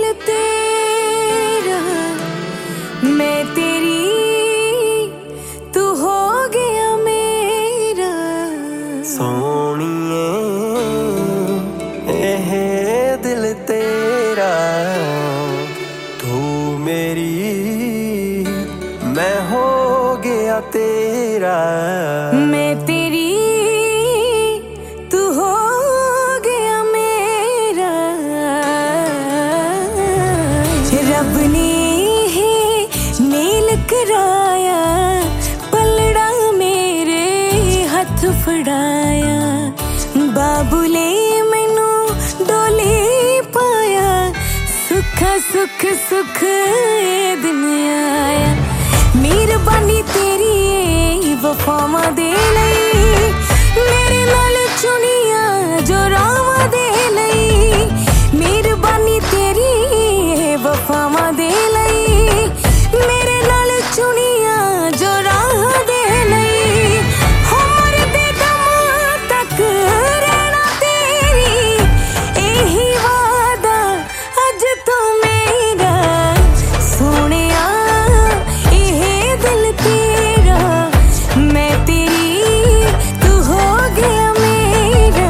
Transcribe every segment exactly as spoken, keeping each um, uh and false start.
तेरा मैं तेरी तू हो गया मेरा। सोनिए एह दिल तेरा तू मेरी मैं हो गया तेरा। मैं तेरी तू हो गया मेरा। रब ने मेल कराया पलड़ा मेरे हथ फड़ाया। बाबूले मैनू डोली पाया सुखा सुख सुख ए दिन आया। मेहरबानी तेरी वफावां दे लई मेरे नाल चुनिया जो रावां दे लई। मेहरबानी तेरी वफावां दे लई मेरे नाल चुनिया जो राह दे लई। उम्र दे दम तक रहना तेरी एही वादा अज तो मेरा। सोनिया एह दिल तेरा मैं तेरी तू हो गया मेरा।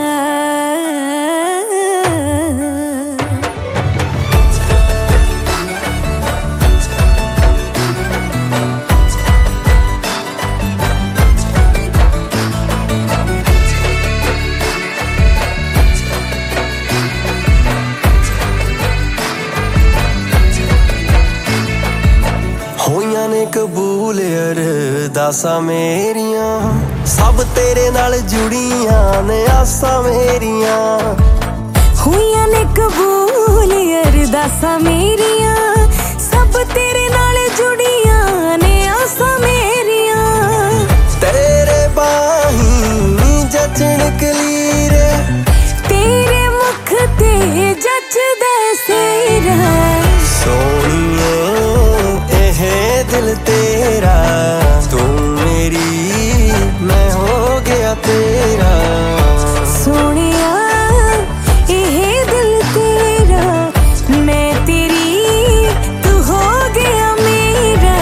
होइयां ने कबूल अरदासां मेरियां सब तेरे नाल जुड़ियां ने आसां मेरियां। होइयां ने कबूल अरदासां मेरियां सब तेरे नाल जुड़ियां ने आसां मेरियां। तेरे बाहीं जचण कलीरे तेरे मुख ते जचदा सेरा। सोनिए एह दिल तेरा तू मेरी मैं हो गया तेरा। सोनिया एह दिल तेरा मैं तेरी तू हो गया मेरा।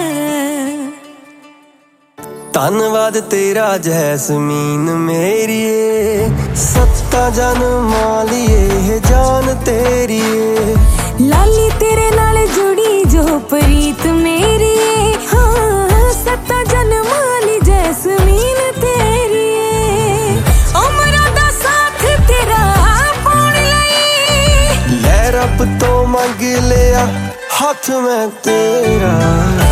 धन्नवाद तेरा जैस्मीन मेरिए सत्ता जन्मां लिए जान तेरी। लाली तेरे नाल जुड़ी जो प्रीत मेरी हाँ सत्ता जन्मां ली जैस्मीन तेरी। उमरां दा साथ तेरा पाउण लई लै रब तो मंग लिया हथ मैं तेरा।